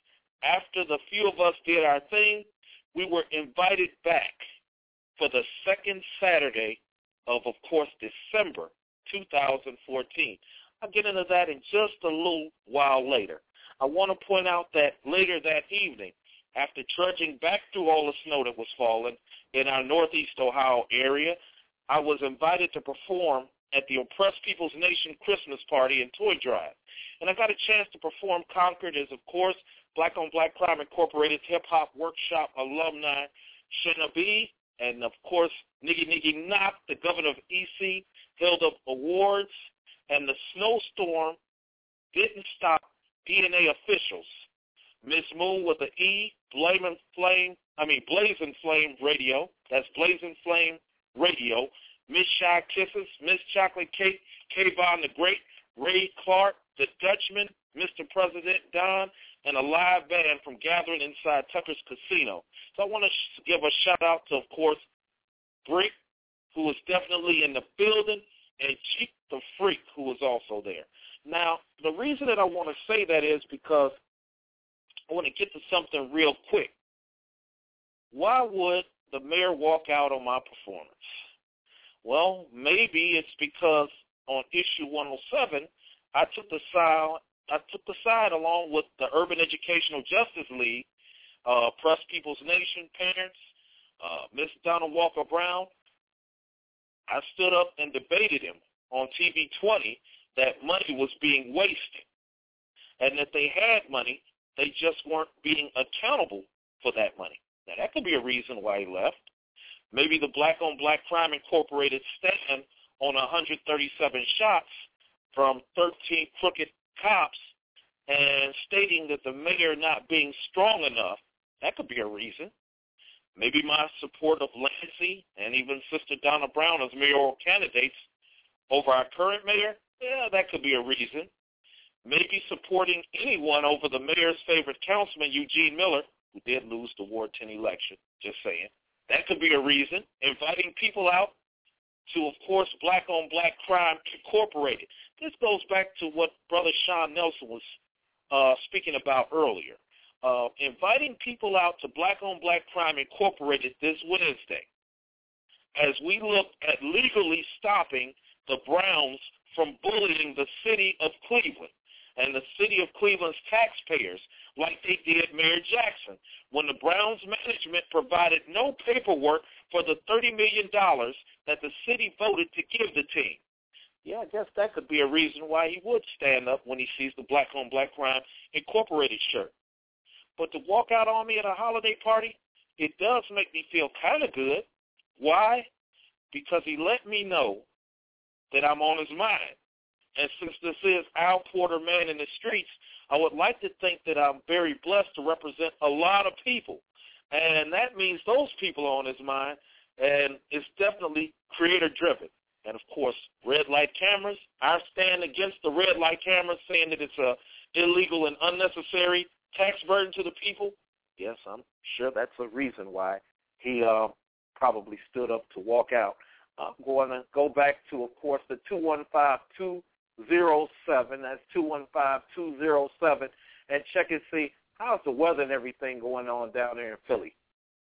After the few of us did our thing, we were invited back for the second Saturday of, of course, December two thousand fourteen. I'll get into that in just a little while later. I want to point out that later that evening, after trudging back through all the snow that was falling in our Northeast Ohio area, I was invited to perform at the Oppressed People's Nation Christmas Party and Toy Drive. And I got a chance to perform Concord as, of course, Black on Black Crime Incorporated's hip-hop workshop alumni, Shanna B, and, of course, Niggy Niggy Knock, the governor of E C, held up awards, and the snowstorm didn't stop D N A officials. Miss Moon with the E, Blazing Flame, I mean Blazing Flame Radio, that's Blazing Flame Radio, Miss Shy Kisses, Miss Chocolate Cake, K-Von the Great, Ray Clark, the Dutchman, Mister President Don, and a live band from Gathering inside Tucker's Casino. So I want to sh- give a shout-out to, of course, Brick, who was definitely in the building, and Cheek the Freak, who was also there. Now, the reason that I want to say that is because I want to get to something real quick. Why would the mayor walk out on my performance? Well, maybe it's because on issue one oh seven, I took the side, I took the side along with the Urban Educational Justice League, uh, Press People's Nation parents, uh, Miss Donna Walker Brown. I stood up and debated him on T V twenty that money was being wasted and that they had money, they just weren't being accountable for that money. Now, that could be a reason why he left. Maybe the Black on Black Crime Incorporated stand on one hundred thirty-seven shots from thirteen crooked cops and stating that the mayor not being strong enough, that could be a reason. Maybe my support of Lancey and even Sister Donna Brown as mayoral candidates over our current mayor, yeah, that could be a reason. Maybe supporting anyone over the mayor's favorite councilman, Eugene Miller, who did lose the Ward ten election, just saying. That could be a reason. Inviting people out to, of course, Black on Black Crime Incorporated. This goes back to what Brother Sean Nelson was uh, speaking about earlier. Uh, inviting people out to Black on Black Crime Incorporated this Wednesday. as we look at legally stopping the Browns from bullying the city of Cleveland and the city of Cleveland's taxpayers like they did Mayor Jackson when the Browns management provided no paperwork for the thirty million dollars that the city voted to give the team. Yeah, I guess that could be a reason why he would stand up when he sees the Black on Black Crime Incorporated shirt. But to walk out on me at a holiday party, it does make me feel kind of good. Why? Because he let me know that I'm on his mind. And since this is Al Porter, Man in the Streets, I would like to think that I'm very blessed to represent a lot of people. And that means those people are on his mind, and it's definitely creator-driven. And, of course, red light cameras, I stand against the red light cameras, saying that it's a illegal and unnecessary tax burden to the people. Yes, I'm sure that's a reason why he uh, probably stood up to walk out. I'm going to go back to, of course, the two one five, two oh seven. That's two one five, two oh seven. And check and see how's the weather and everything going on down there in Philly.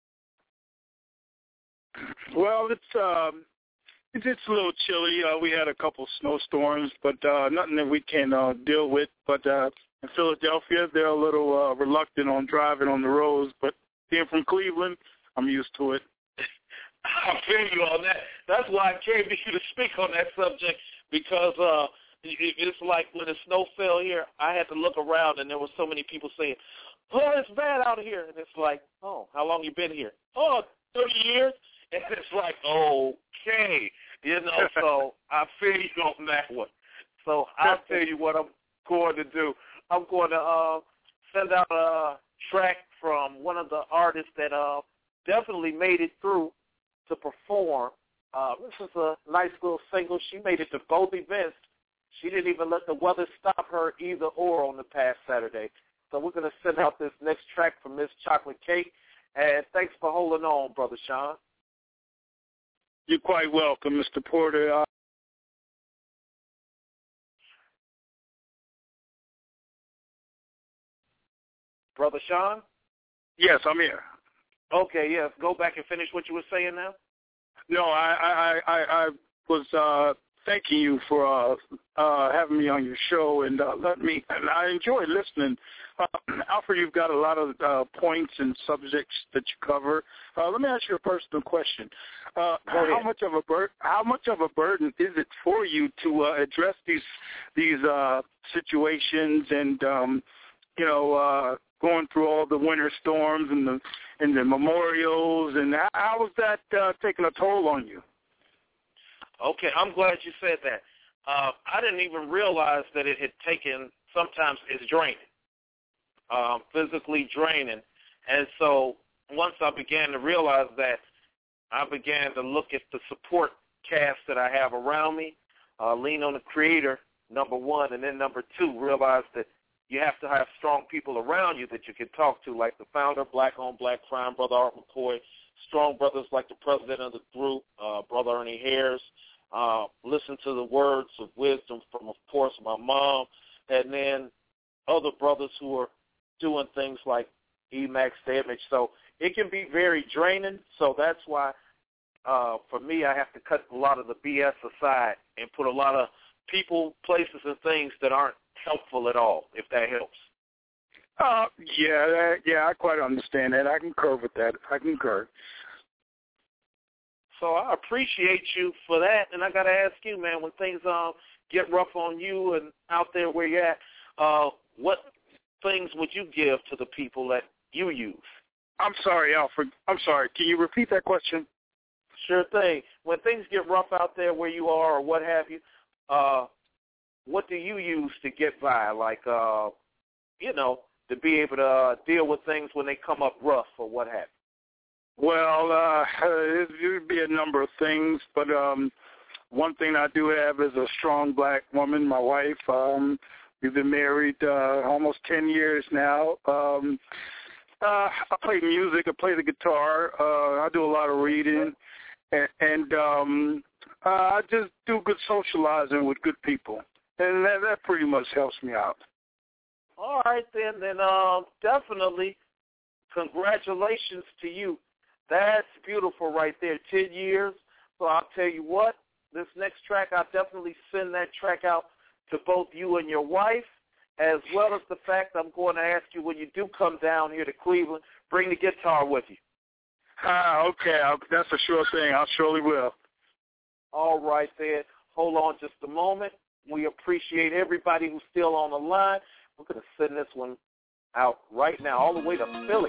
Well, it's um, it's, it's a little chilly. Uh, we had a couple snowstorms, but uh, nothing that we can uh, deal with. But uh, in Philadelphia, they're a little uh, reluctant on driving on the roads. But being from Cleveland, I'm used to it. I feel you on that. That's why I came to you to speak on that subject, because uh, it, it's like when the snow fell here, I had to look around, and there were so many people saying, oh, it's bad out here. And it's like, oh, how long you been here? Oh, thirty years? And it's like, okay. You know, so I feel you on that one. So I'll tell you what I'm going to do. I'm going to uh, send out a track from one of the artists that uh, definitely made it through to perform. Uh, this is a nice little single. She made it to both events. She didn't even let the weather stop her either or on the past Saturday. So we're going to send out this next track from Miss Chocolate Cake. And thanks for holding on, Brother Sean. You're quite welcome, Mister Porter. Uh, Brother Sean? Yes, I'm here. Okay, yes. Go back and finish what you were saying now. No, I I, I, I was uh, thanking you for uh, uh, having me on your show, and uh, let me. And I enjoyed listening. Uh, Alfred, you've got a lot of uh, points and subjects that you cover. Uh, let me ask you a personal question. Uh, how much of a bur- How much of a burden is it for you to uh, address these these uh, situations and um, you know uh, going through all the winter storms and the and the memorials, and how was that uh, taking a toll on you? Okay, I'm glad you said that. Uh, I didn't even realize that it had taken, sometimes it's draining, um, physically draining. And so once I began to realize that, I began to look at the support cast that I have around me, uh, lean on the creator, number one, and then number two, realize that you have to have strong people around you that you can talk to, like the founder, Black on Black Crime, Brother Art McCoy, strong brothers like the president of the group, uh, Brother Ernie Harris, uh, listen to the words of wisdom from, of course, my mom, and then other brothers who are doing things like E-Max Damage. So it can be very draining, so that's why, uh, for me, I have to cut a lot of the B S aside and put a lot of people, places, and things that aren't helpful at all, if that helps. Uh, yeah, that, yeah, I quite understand that. I concur with that. I concur. So I appreciate you for that, and I got to ask you, man, when things um get rough on you and out there where you're at, uh, what things would you give to the people that you use? I'm sorry, Alfred. I'm sorry. Can you repeat that question? Sure thing. When things get rough out there where you are or what have you, uh, what do you use to get by, like, uh, you know, to be able to uh, deal with things when they come up rough or what have you? Well, uh, it would be a number of things, but um, one thing I do have is a strong black woman, my wife. Um, we've been married uh, almost ten years now. Um, uh, I play music. I play the guitar. Uh, I do a lot of reading, and, and um, uh, I just do good socializing with good people, and that, that pretty much helps me out. All right, then. Then uh, definitely congratulations to you. That's beautiful right there. Ten years. So I'll tell you what, this next track, I'll definitely send that track out to both you and your wife, as well as the fact I'm going to ask you when you do come down here to Cleveland, bring the guitar with you. Ah, okay. I'll, that's a sure thing. I surely will. All right, then. Hold on just a moment. We appreciate everybody who's still on the line. We're going to send this one out right now, all the way to Philly.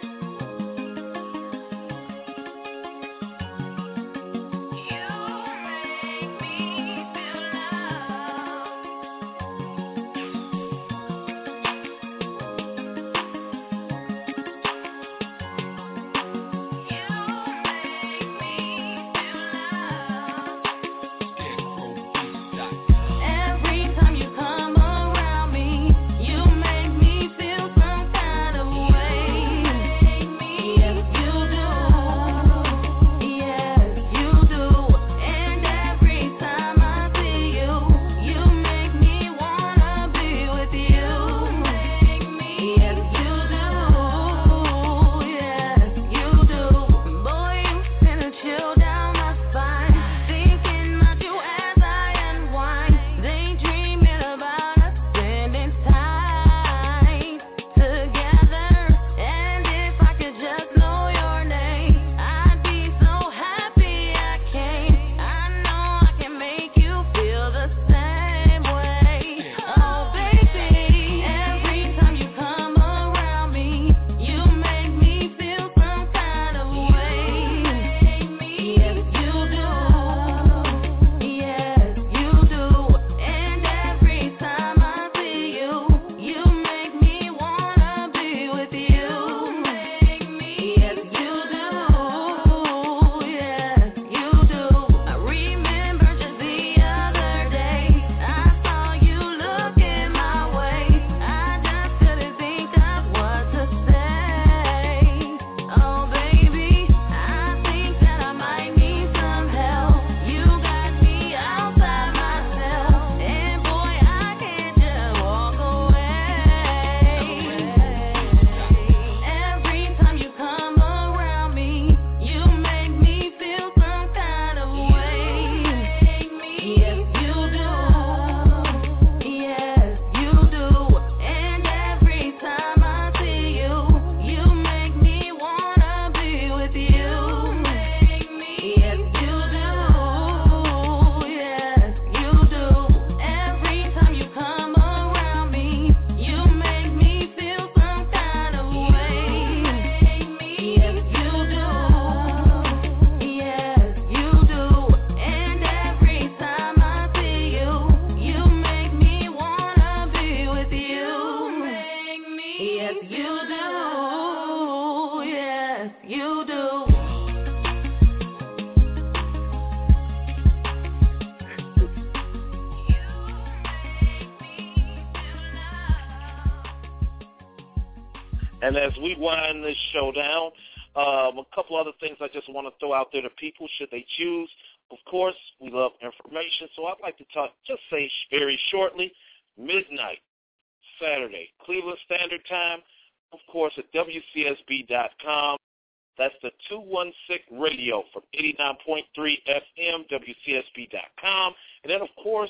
And as we wind this show down, um, a couple other things I just want to throw out there to people should they choose. Of course, we love information, so I'd like to talk, just say very shortly, midnight, Saturday, Cleveland Standard Time, of course, at W C S B dot com. That's the two one six radio from eighty-nine point three F M, W C S B dot com. And then, of course,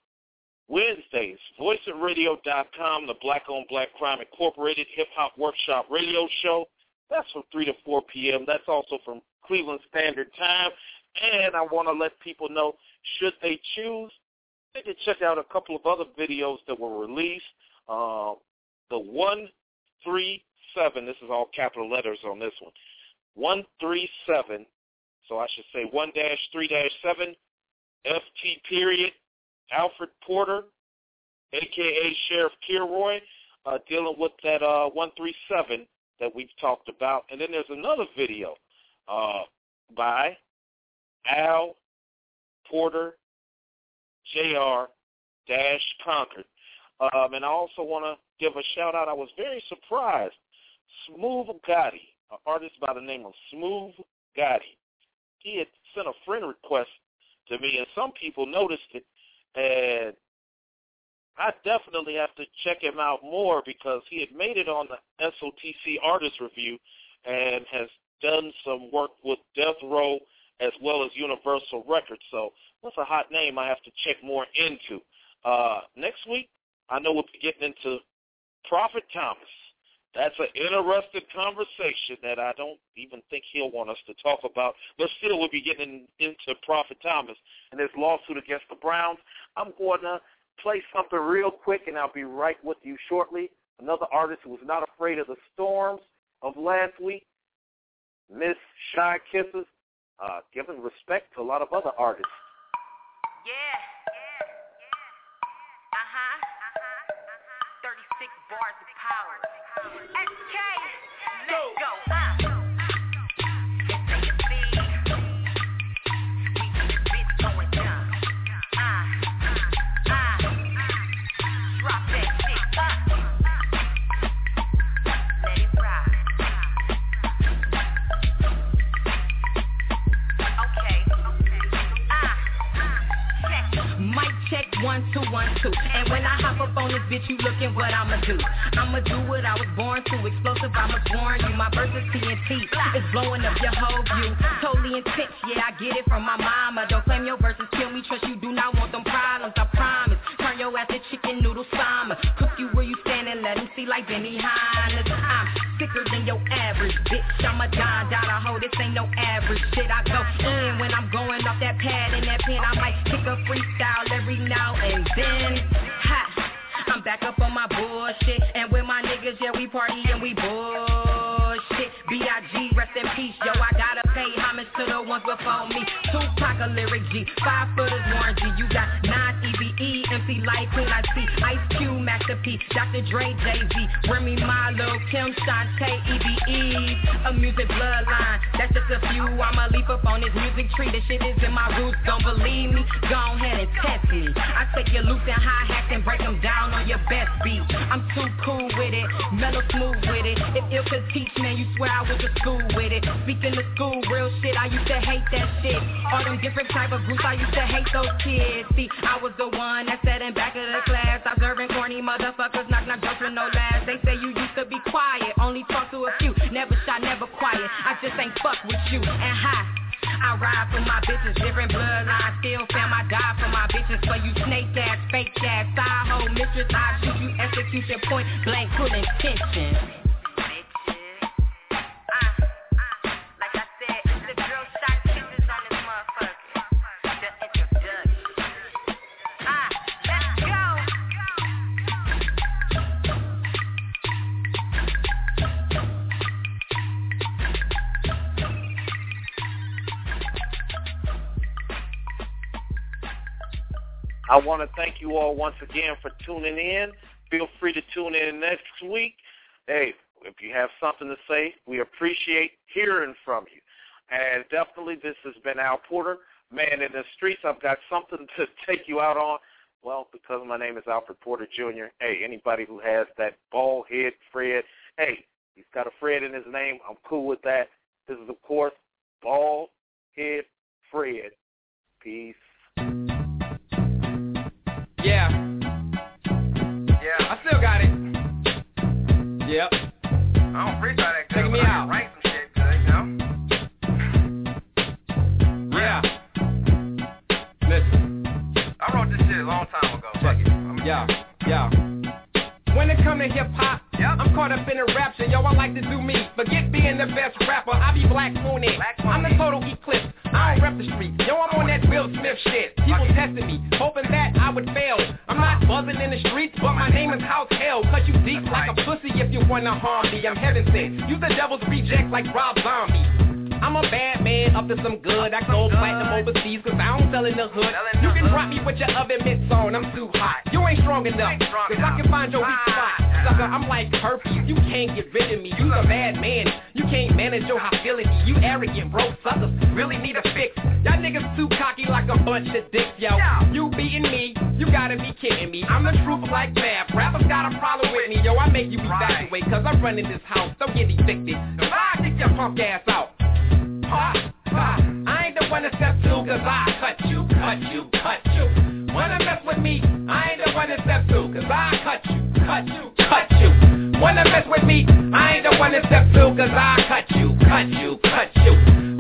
Wednesdays, voice it radio dot com, the Black on Black Crime Incorporated Hip-Hop Workshop Radio Show. That's from three to four p.m. That's also from Cleveland Standard Time. And I want to let people know, should they choose, they can check out a couple of other videos that were released. Uh, the one three seven, this is all capital letters on this one, one three seven, so I should say one dash three dash seven, F T period, Alfred Porter, a k a. Sheriff Kilroy, uh, dealing with that uh, one three seven that we've talked about. And then there's another video uh, by Al Porter, J R Concord. Um, and I also want to give a shout-out. I was very surprised. Smooth Gotti, an artist by the name of Smooth Gotti, he had sent a friend request to me, and some people noticed it. And I definitely have to check him out more because he had made it on the S O T C Artist Review and has done some work with Death Row as well as Universal Records. So that's a hot name I have to check more into. Uh, next week, I know we'll be getting into Prophet Thomas. That's an interesting conversation that I don't even think he'll want us to talk about. But still, we'll be getting into Prophet Thomas and his lawsuit against the Browns. I'm going to play something real quick, and I'll be right with you shortly. Another artist who was not afraid of the storms of last week, Miss Shy Kisses, uh, giving respect to a lot of other artists. Yeah, yeah, yeah. Uh-huh, uh-huh, uh-huh. thirty-six bars of power. S K, let's go, uh. Take a seat. We got this bitch going down. Uh, uh, drop that shit, uh. Let it ride. Okay, okay, uh, check. Mic check, one, two, one, two. And when I hop up on this bitch, you looking what I'ma do. I'ma do what I was born to. Explosive, I'ma warn you. My verse is T N T. It's blowing up your whole view. Totally intense, yeah, I get it from my mama. Don't claim your verses kill me. Trust you do not want them problems, I promise. Turn your ass to chicken noodle summer. Cook you where you stand and let them see like Benny Hannes. I'm sicker than your average, bitch. I'm a Don Dada hoe. This ain't no average shit. I go in when I'm going off that pad and that pen. I might kick a freestyle every now and then. Ha! I'm back up on my bullshit. And with my niggas, yeah, we party and we bullshit. B I G, rest in peace, yo, I gotta pay homage to the ones before me. Tupac, a lyric G, five footers, Warren G. You got nine E B E, M C Light, Queen I C, Ice Cube, Master P, Doctor Dre, Jay-Z, Remy Ma, Lil Kim, Shantae, E B E, a music bloodline. That's just a few, I'ma leap up on this music tree. This shit is in my roots, don't believe me? Go ahead and test me. I take your loops and hi-hats and break them down on your best beat. I'm too cool with it, mellow smooth with it. If ill could teach, man, you swear I went to school with it. Speaking of school, real shit, I used to hate that shit. All them different type of groups, I used to hate those kids. See, I was the one that sat in back of the class, observing corny motherfuckers, knock knock jokes with no laughs. They say you used to be quiet, only talk to a few, never shy, never quiet. I just ain't fuck with you, and hi. I ride for my bitches, different bloodlines, still fam, I die for my bitches. For you snake ass, fake ass, side hoe mistress, I shoot you, execution point blank, full intention. I want to thank you all once again for tuning in. Feel free to tune in next week. Hey, if you have something to say, we appreciate hearing from you. And definitely this has been Al Porter, Man in the Streets. I've got something to take you out on. Well, because my name is Alfred Porter Junior, hey, anybody who has that bald head Fred, hey, he's got a Fred in his name. I'm cool with that. This is, of course, Bald Head Fred. Peace. Yeah. Yeah. I still got it. Yep. I don't freestyle that good. Take me out. Write some shit good, you know? Yeah. Listen. I wrote this shit a long time ago. Fuck it. I'm yeah. Yeah. When it come to hip-hop, yep. I'm caught up in a rapture. Yo, I like to do me. Forget being the best rapper. I be Black Moon-ed. I'm the total eclipse. I don't rep the street. Yo, I'm on that Will Smith shit. People testing me, hoping that I would fail. I'm not buzzing in the streets, but my name is House Hell. Cut you deep like a pussy if you wanna harm me. I'm heaven sent. You the devil's reject like Rob Zombie. I'm a bad man, up to some good. I go platinum overseas, cause I don't sell in the hood. You can rock me with your oven mitts on, I'm too hot. You ain't strong enough, cause I can find your weak spot. Sucker, I'm like herpes, you can't get rid of me. You a bad man, you can't manage your hostility. You arrogant, bro, suckers, really need a fix. Y'all niggas too cocky like a bunch of dicks, yo. You beating me, you gotta be kidding me. I'm the truth like Fab, rappers got a problem with me. Yo, I make you evacuate, cause I'm running this house, don't get evicted. Cause I kick your punk ass out. Ha, ha. I ain't the one to step to, cause I cut you, cut you, cut you. Wanna mess with me, I ain't the one to step to, cause I cut you, cut you, cut you. Wanna mess with me, I ain't the one to step to, cause I cut you, cut you, cut you.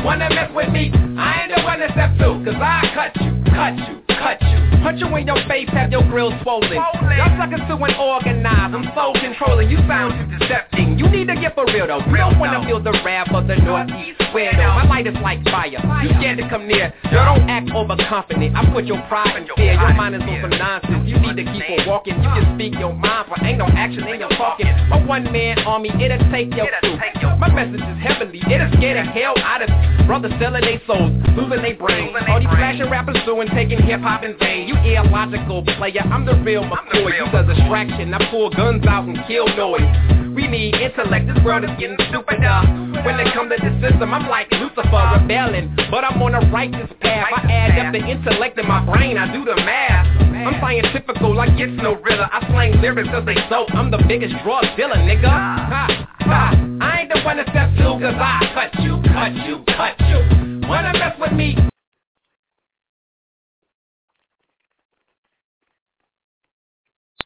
Wanna mess with me? I ain't the one to step two, cause I cut you, cut you, cut you. Punch you in your face, have your grill swollen. Y'all suckers to an organized, I'm soul controlling. You sound too deceptive. You need to get for real though. You don't wanna feel the wrath of the Northeast. Swear though, my light is like fire. You scared to come near, yo, don't act overconfident. I put your pride in fear, your mind is on some nonsense. You need to keep on walking, you can speak your mind, but ain't no action in your talking. My one-man army, it'll take your truth. My message is heavenly, it'll scare the hell out of you. Brothers selling their souls, losing their brains. All these flashing rappers doing, taking hip-hop in vain. You illogical player, I'm the real McCoy. You the distraction, I pull guns out and kill noise. We need intellect, this world is getting stupider. When it comes to the system, I'm like Lucifer, rebelling. But I'm on a righteous path, I add up the intellect in my brain, I do the math. I'm scientifical like it's no riddle. I slang lyrics cause they soak, I'm the biggest drug dealer, nigga. Ha, ha. I ain't the one to step to cause I cut you, cut you, cut you. Wanna mess with me?